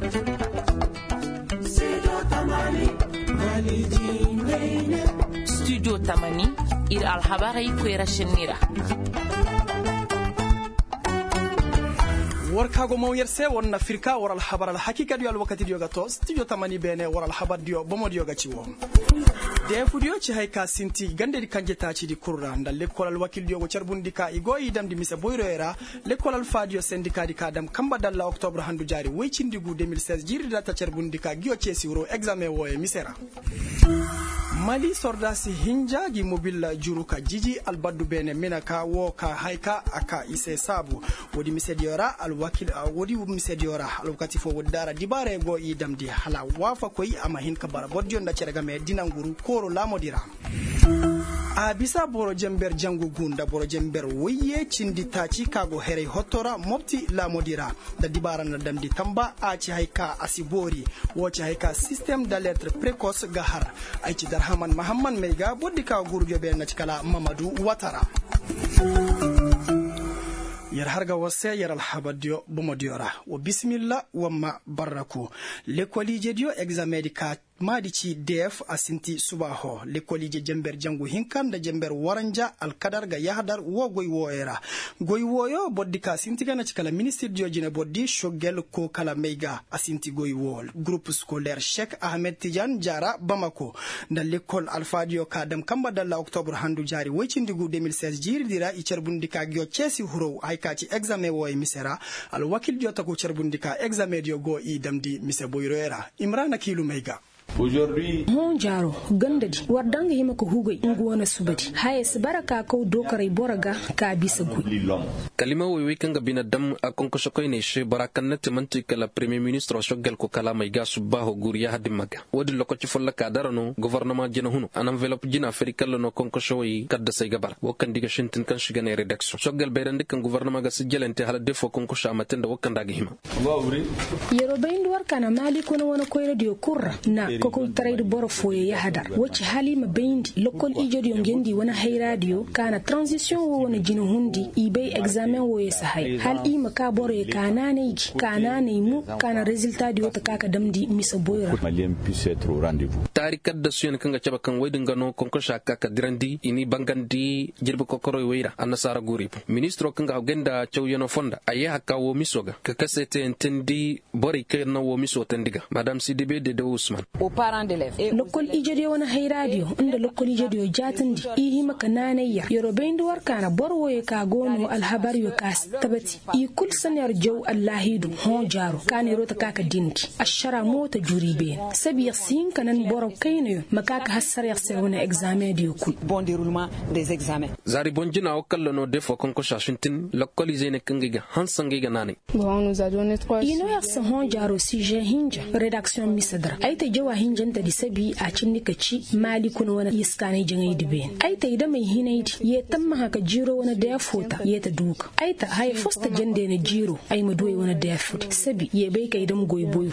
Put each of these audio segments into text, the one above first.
Studio Tamani ir alhabari kwera shenira. warkago mawyerse wonna firka waral habar al hakika dio al wakati dio gato studio Tamani bene waral habar dio bomo dio gaci wo de fudio ci hay ka sinti gande di kanje taci di kurra ndalle kolal wakil dio go charbundika igo idam di mise boyroera le kolal fadio syndicat di kadam kamba dalla octobre handu jari weycindigu 2016 jiri data charbundika gio cesi wuro examen wo e misera Mali sordasi hinja gi mobile juruka jiji albaddu bene minaka wo ka haika aka ise sabu wodi misediora al wakil wodi misediora al wakati fo wodara dibare go idamdi hala wafa koyi ama hin ka bara bodjon da cerga me dinanguru koro lamodira a bisa boro jember jangu gunda boro jember woyye cindi taci kago here hotora mofti lamodira da dibara na damdi tamba a ci haika asibori wo ci haika système d'alerte précoce gahar ay ci darhaman mahamman mega boddi ka gurjo be na cikala Mamadou Watara yar harga wase yar alhabadio bomodiora wa bismillah wa ma baraku l'école dio examen di ka madici def asinti subaho l'école jember jangu hinkan da jember waranja alkadar ga yahdar wo goy woera goy woyo boddi ka sinti kana cikala ministre dio jine boddi shogel ko kala meiga asinti goy wol groupe scolaire Cheikh Ahmed Tidiane Jara Bamako da l'école alfadio kadam kamba dalla octobre handu jari weycindigu 2016 jiri dira i cerbundika gyo cesi huro ci examen wo e misera al wakil jota ko cerbundika examen dio go i damdi mise boyroera Imrana Kilu Meiga aujourd'hui mon jaro gandadi wardanga hima ko hugay ngona subati hayes baraka ko dokare boraga ka bisa gui kalima wewe kanga bina dam akonko shokoy ne she barakan nati manti kala premier ministre shogel ko kala may ga subaho guriya hadimaga wodi loko ci folla ka darano gouvernement jina hunu an enveloppe jina afrikal no konko shoyi kadda say gabar wokan diga shintin kan shigane redaction shogel baydan dikkan gouvernement ga sijelente hala defo konko shamaten da wokan daga hima yero bayndu warkana mali kono wona koy radio kurra na koko trade boro foye ya hadar wacce halima bayndi lokol ijodi ngendi wana hay radio kana transition wo wona jino hundi ibay examen wo ya sahay hal ima ka boro ya kanane mu kana resultat di wata kaka damdi misa boyra malien puisse être au rendez-vous tarikat da suyen kanga caba kan waydin gano konko shaka ka dirandi ini bangandi jirbe kokoro weyra annasara gurib ministro kanga genda chawyono fonda aye hakka wo misoga ka kasete entendi bori kana wo miso tendiga madame Sidibé de Ousmane lokol ijodi wona hay radio inda lokol ijodi jatindi ihi maka nanayya yorobe ndu warkana borwo e ka gono alhabar yo kas tabati i kul sanar jaw allahidu ho jaro kane rota kaka dinki ashara mota juribe sabi yasin kanan boro kayno maka ka hasar yaksel wona examen di kul bon déroulement des examens zari bonjina o kallono defo konko shashintin lokol izene kangiga hansangiga nane bon nous a donné 3 ino yaksa ho jaro sujet hinja rédaction misadra ayta jawa hinjanta di sabi a cinnika ci mali kuno wana iskane jangay dibe ayta ida mai hinaiti ye tamma haka jiro wana da fota ye ta duka ayta hay fosta jande na jiro ay ma doy wana da fota sabi ye bai kai dam goy boy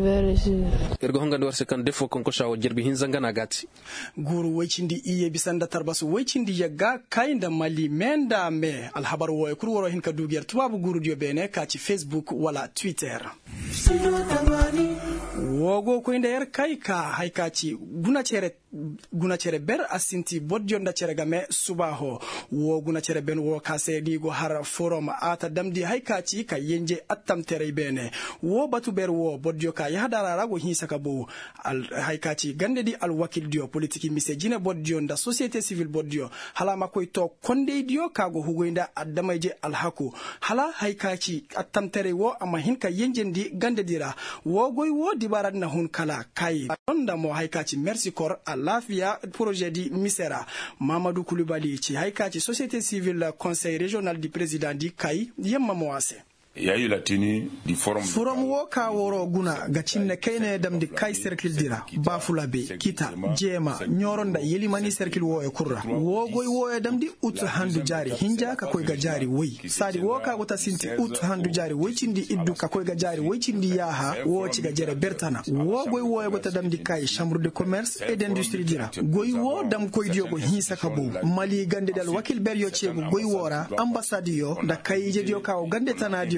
ergo hanga war sekan defo konko shawo jirbi hinzanga na gati guru waycindi iye bisanda tarbasu waycindi yagga kainda mali menda me alhabar wo kur woro hin ka dugiyar tubabu guru dio bene ka ci Facebook wala Twitter wogo ko nder kai ka haikaci guna cere ber asinti bodjonda cere game subaho wo guna cere ben wo kase digo har forum ata damdi haikaci ka yenje attam tere bene wo batu ber wo bodjo ka yahadara rago hisaka bo al haikaci gande di al wakil dio politiki mise jine bodjonda société civile bodjo hala makoy to konde dio kago hugoynda addamaje al hako hala haikaci attam tere wo amma hinka yenjendi gande dira wo goy wo dibarat na hun kala kai onda mo haikaci merci corps lafiya projet di misera Mamadou Koulibaly ci haikaci société civile conseil régional du président di kai yemma mo wase Il y a eu la tenue du forum. Forum woka woro guna gacinne kayne damdi kai circle dira bafulabe kita jema nyoronda yelimani circle wo e kurra wo goy wo e damdi ut handu jari hinja ka koy ga jari woy sadi woka gota sinti ut handu jari woycindi iddu ka koy ga jari woycindi yaha wo ci ga jere bertana wo goy wo e gota damdi kai chambre de commerce et d'industrie dira goy wo dam koy diogo hinsa ka bo mali gande dal wakil ber yo ciego goy wora ambassade yo da kai je dio ka o gande tanadio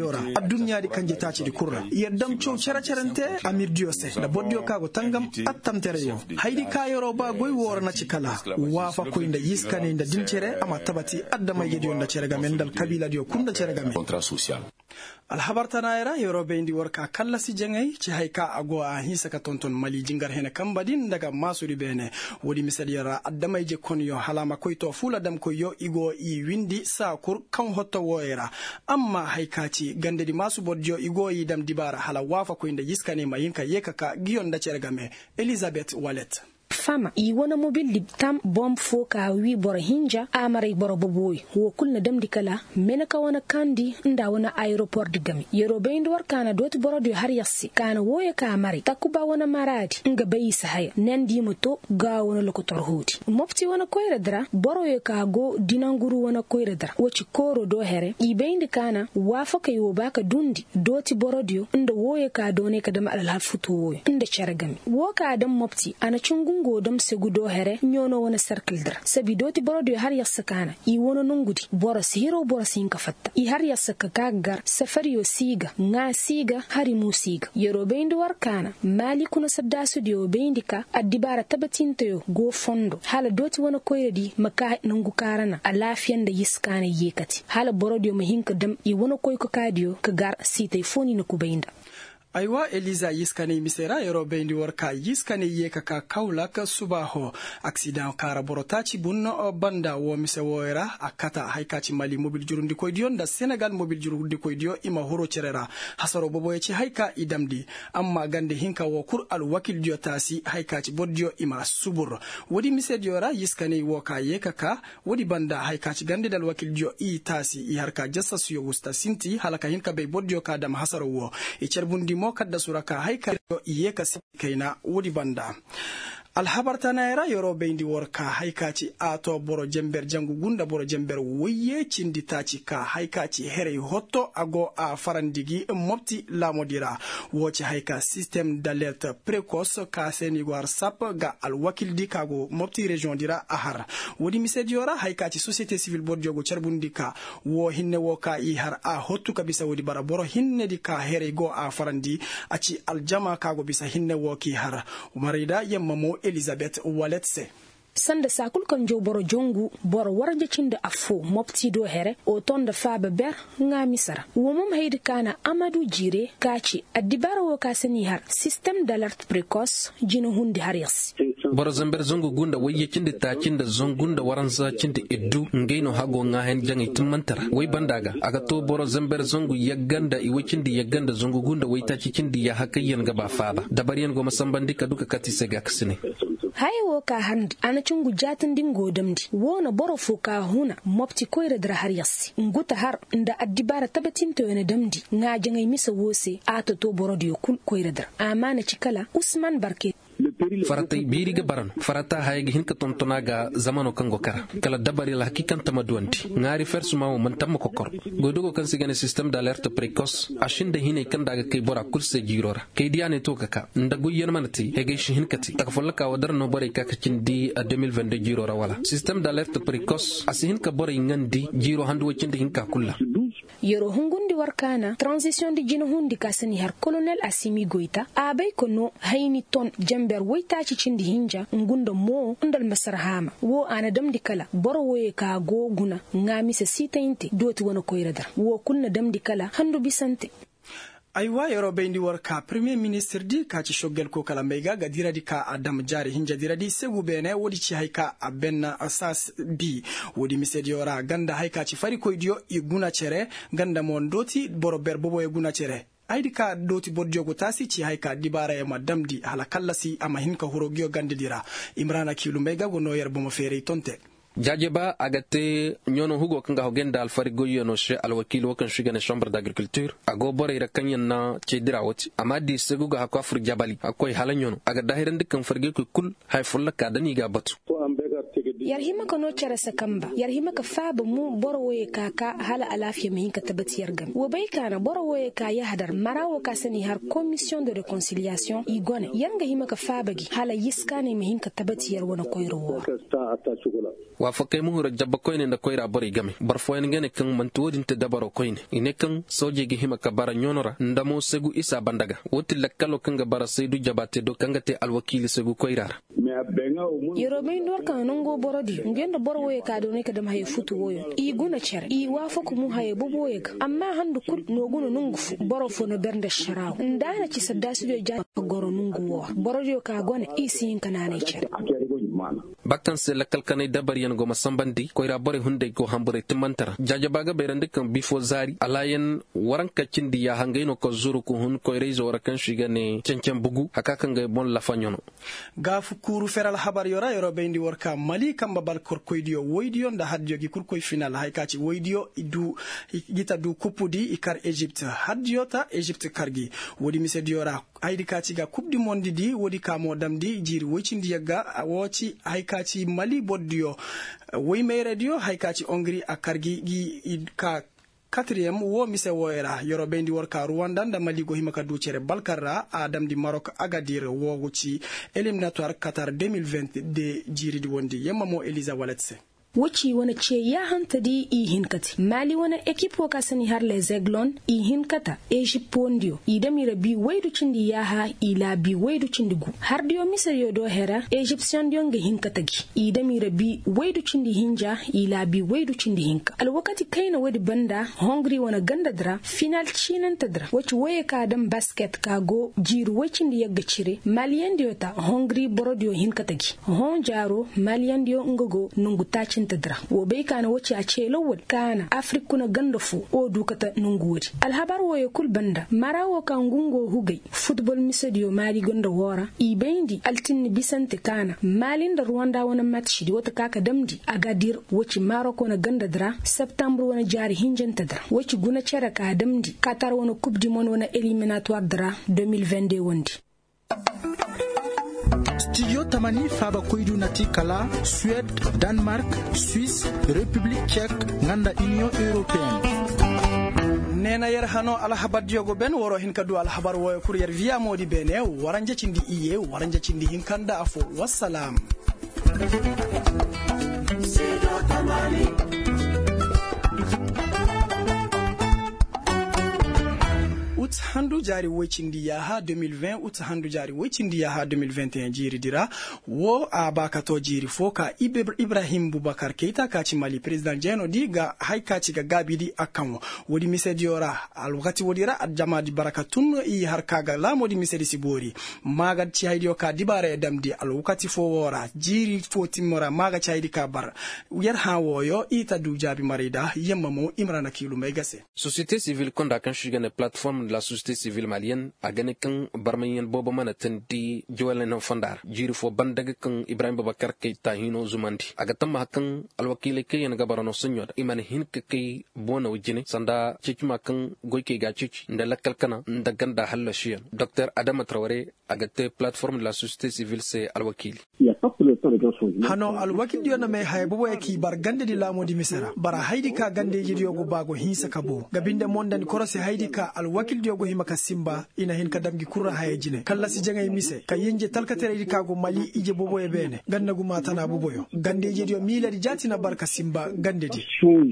diora adunya di kanje taci di kurra yerdam chow charante amir diose da boddio kago tangam attam tereyo haydi kayoro ba goy wora na cikala wafa ko inda yiskane inda dincere ama tabati addama yedi onda cerega men dal kabila dio kunda cerega men contrat social alhabartana era yorobe indi worka kala si jengay ci hayka ago a hisa ka tonton mali jingar hena kambadin daga masuri bene wodi misali yara addama je konyo halama koyto fula dam koyo igo i windi sa kur kan hotto woyera amma haykaci gande di masu bodjo igo yi dam dibara hala wafa ko inda yiskane mayinka yeka ka giyon da cerega me Elizabeth Wallet fama i wona mobil di tam bomb fo ka wi bor hinja amare bor boboy wo kulna dam dikala mena ka wona kandi nda wona aeroport digami yero beend war kana doti bor do har yassi kana woye ka mari takuba wona maradi nga bayi sahaya nendi moto ga wona lokotor hudi mofti wona koyre dra boro ye ka go dinanguru wona koyre dra woci koro do here i beend kana wafa kay wo baka dundi doti borodio nda woye ka done ka dam alal futu woye nda charagami wo ka dam mofti ana chungu godam segudo here nyono wona circle dra sabi doti borodo har yassakana i wono nungudi boros hero boros hinka fatta i har yassaka kagar safariyo siga nga siga hari musiga yero beindu warkana mali kuna saddasu dio beindika addibara tabatinto go fondo hala doti wona koyedi maka nungu karana alafiyan da yiskana yekati hala borodo mahinka dam i wono koyko kadio kagar sitay foni na kubeinda aywa Eliza yiskane misera yero bendi worka yiskane yeka ka kaula ka subaho accident kara borotaci bunno banda wo mise woera akata haykaci mali mobil jurundi koydiyo da Senegal mobil jurundi koydiyo ima horo cerera hasaro bobo yeci hayka idamdi amma gande hinka wo kur al wakil dio tasi haykaci boddio ima subur wodi mise diora yiskane woka yeka ka wodi banda haykaci gande dal wakil dio i tasi i harka jassa suyo wusta sinti halaka hinka be boddio ka dam hasaro wo e cerbundi mo kadda suraka haika yeka kaina wodi banda alhabartana era yoro beindi worka haikaci ato boro jember jangu gunda boro jember woye cindi taci ka haikaci here hotto ago a farandigi mopti lamodira woci haika système d'alerte précoce ka senigwar sap ga al wakil di kago mopti region dira ahar wodi misediora haikaci société civile bodjogo charbundika wo hinne woka i har a hottu ka bisa wodi bara boro hinne di ka here go a farandi aci aljama kago bisa hinne woki har umarida yemma mo Elizabeth Waletse sanda sakul kan jo boro jongu boro warje cinde afo mopti do here o ton da fa ber nga misara wo mom haydi kana Amadou Jire kaci addibara wo ka sani har système d'alerte précoce jino hundi har yas boro zamber zongo gunda waye cinde ta cinde zongunda waranza cinde eddu ngeyno hago nga hen jangi tummantara way bandaga aga to boro zamber zongo yagganda i wacindi yagganda zongo gunda way ta cindi ya hakayyan gaba faaba dabariyan go masambandi ka duka katise ga kasine hayo ka handi ana chungu jatin dingo damdi wona boro fuka huna mopti koyre dra har yassi nguta har nda addibara tabatin to yana damdi nga jangai misa wose ato to boro dio kul koyre dra amana cikala Usman Barke farata biriga baran farata hayga hinka tontonaga zamano kango kara kala dabari la hakikan tamaduanti ngari fersuma mo mantam ko kor godogo kan sigane système d'alerte précoce ashinde hine kandaga kay bora kurse jirora kay diane to kaka ndagu yermanati hege shi hinkati takfolaka wadar no bore kaka cindi 2022 jirora wala système d'alerte précoce asihin ka bore ngandi jiro handu wacinde hinka kulla yoro hungundi warkana transition di jino hundi kasani har colonel Assimi Goita abay kono hayni ton jamber woyta ci cindi hinja ngunda mo ndal masarhama wo ana damdi kala boro woye ka goguna ngami se sitaynti doti wona koyradar wo kunna damdi kala handu bisante aywa yoro beindi warka premier ministre di ka ci shogel ko kala mega ga diradi ka Adam Jari hinja diradi segu bene wodi ci hayka abenna asas bi wodi misedi yora ganda hayka ci fari koydio i guna cere ganda mon doti boro ber bobo e guna cere aydi ka doti bodjogo tasi ci hayka dibara e madamdi hala kallasi ama hinka hurogio gande dira Imrana Kilu mega go no yer bomo fere tonte jajeba agate nyono hugo kanga hogenda alfari goyo no she alwakil wakan shigane chambre d'agriculture ago bore ira kanyen na cedira woti amadi segugo hakko afur jabali akoy hala nyono aga dahiran dikkan farge ko kul hay fulla ka dani ga batu yarhima ka no cara sakamba yarhima ka faba mu borwoye kaka hala alafiya mai ka tabbatiyar gam wo bai kana borwoye ka ya hadar marawo ka sani har commission de réconciliation igone yanga hima ka faba gi hala yiska ne mai ka tabbatiyar wani koyrowa wa fa kai muhura jabba koyne da koyra bari game barfo en ngene kan mantuwodin te dabaro koyne ine kan soje gi hima ka bara nyonora ndamo segu isa bandaga woti lakkalo kan ga bara seydu jabate do kanga te alwakili segu koyrara Yoruba ndor kan nongo borodi ngendo borwoye ka do ne ka dam hay futu woyo I guna cer I wafa ku mu hay boboye amma handu kul no guna nungu fu borofo no bernde sharaw ndana ci saddasu do ja goro nungu wo borodi ka gone I sin kanane cer bakkan se lakkal kanay dabar yan go masambandi koyra bore hunde go hambure timantara jajabaga berande kan bifo zari alayen waranka cindi ya hangayno ko zuru ko hun koyre zo warakan shigane cencen bugu haka kan ga bon lafanyono gafu kuru feral habar yora Yoruba ndi worka mali kamba bal korkoydio woydio nda hadjo gi kurkoy final haykaci woydio idu gita du kupudi ikar Egypt hadjo ta Egypt kargi wodi mise diora aydi kaci ga kubdi mondi di wodi kamo damdi jiri woycindi yaga woci haykaci mali boddio woy me radio haykaci ongri akargi gi ka 4e wo mise woyra Yoruba ndi worka Rwanda nda mali go himaka ducere balkarra adam di Maroc Agadir wogo ci éliminatoire Qatar 2020 de jiri di wondi yemma mo Eliza Waletse wuci wani ce ya hanta di ihinkati mali wani ekipo ka sani har le zeglon ihinkata Egyptondio idamira bi waidu cindi ya ha ila bi waidu cindi gu har diyo misar yodo hera Egyptian diyo nga hinkata gi idamira bi waidu cindi hinja ila bi waidu cindi hinka alwakati kaina wadi banda Hungary wana ganda dra final chinan tadra wuci waye ka dan basket ka go jiru wacindi yagga cire maliyan diyo ta Hungary borodiyo hinkata gi hon jaro maliyan diyo ngago nungu tacin tadra wo bai kana wace a ce lawal kana afrika na gandafu o dukata nunguri alhabar waye kul banda marawo kan gungo hugai football misadiyo mali gonda wora ibendi altin bisante kana malin da Rwanda wani match di wata kaka damdi Agadir wace Maroko na ganda dra September wani jari hinjan tadra wace guna cera ka damdi Qatar wani coupe du monde wani éliminatoire dra 2022 wandi Studio Tamani Faba Koidu Nati Kala, Suède, Danemark, Suisse, République tchèque, Nganda Union Européenne. Nena yer hano alhabar diogo ben woro hin kadu alhabar woyo courrier via modi bene waranja cindi iye waranja cindi hinkanda afo wassalam. Studio Tamani ut handu jari wecindi yaha 2020 ut handu jari wecindi yaha 2021 jiri dira wo abakato jiri foka Ibrahim Boubacar Keita kaci Mali president jeno diga haykaci ga gabidi akanwo wodi misedi ora alwakati wodira adjama di barakatun I harkaga la modi misedi sibori maga ci haydio ka dibare damdi alwakati fo wora jiri fo timora maga ci haydi ka bar yer ha woyo ita du jabi marida yemmamo Imran Akilu Megase société civile konda kan shigane plateforme la société civile malienne a gane kan barmayen bobo mana tandi jowalen fandar jiri fo bandaga kan Ibrahim Boubacar Keita hino zumandi aga tamma kan alwakile ke yan gabarano sunyoda iman hin ke bona wajine sanda cikima kan goyke ga cici ndala kalkana ndaganda halashiyan Dr Adama Traoré aga te plateforme de la société civile c'est alwakili hano alwakil diyo na me haybo yaki bar gande di lamo di misara bara haidi ka gande jidiyo go bago hinsa kabo gabinde mondan korose haidi ka alwakil diyo go himaka simba ina hin kadamgi kurra hayejine kala si jangay mise ka yenje talkatere di kago Mali ije bobo e bene ganda gu matana boboyo gande jidiyo miladi jatina barka simba gande di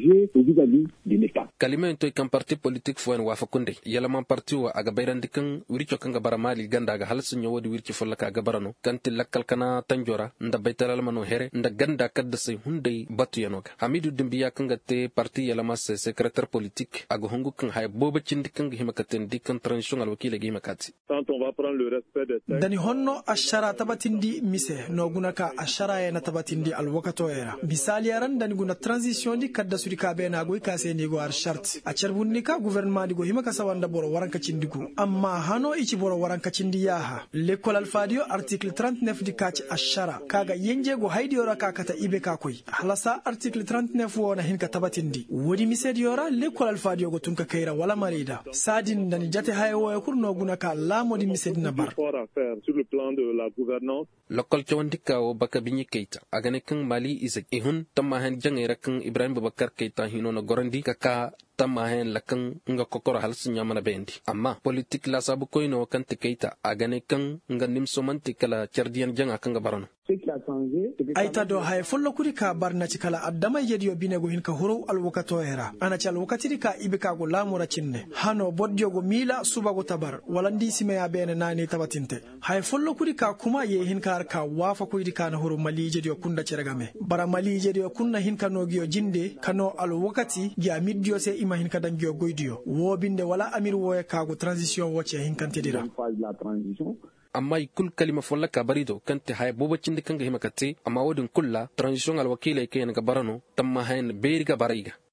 kalima to kan parti politique fo en wafa kunde yala man parti wa aga bayrandi kan wiricho kan ga bara Mali ganda ga halsun nyawodi wirki folla ka ga barano kanti lakkal kana tanjora nda baytalal mano here nda ganda kadda say hunde batu yanoga Hamidou Dimbiya kan ga te parti yala mas secrétaire politique aga hongu kan hay boba cindi kan himakaten di kan transition al wakile gi makati dani honno ashara tabatindi mise no gunaka ashara ya na tabatindi al wakato era bisali yaran dani guna transition di kadda suri ka be na goy kase ni go ar charte a charbunni ka gouvernement di go himaka sawanda boro waranka cindigu amma hano ichi boro waranka cindi yaha l'école alfadio article 39 di kaci ashara bara kaga yenje go haidiyora kakata ibe ka koy halasa article 39 wona hinka tabatindi wodi misediora lekol alfadio go tunka kaira wala marida sadin dani jate hayo e kurno guna ka la modi misedina bar sur le plan de la gouvernance lokol chawandika o baka binyi keita agane kan mali izak ihun tamma han jangera kan ibrahim babakar keita hino na gorandi kaka tamma han lakan nga kokora halsin yamana bendi amma politik la sabu koino kan keita agane kan nga nimso manti kala chardian janga kan ga barano aita do hay follo kuri ka barna cikala addama yediyo binego hinka horo alwakato era ana cal wakati ka ibika go lamura cinne hano bodjo go mila suba go tabar walandi sime ya bene nani tabatinte hay follo kuri ka kuma ye hinka ka wafa ko idika na horo mali yediyo kunda ceragame bara mali yediyo kunna hinka no giyo jinde kano alwakati ya midjo se ima hinka dangiyo goidiyo wo binde wala amir wo ka go transition wo ce hinkante dira amma ikul kalima folla ka barido kante hay bobacin de kanga himakate amma wodin kulla transition al wakile ke nga barano tamma hayn beeriga bariga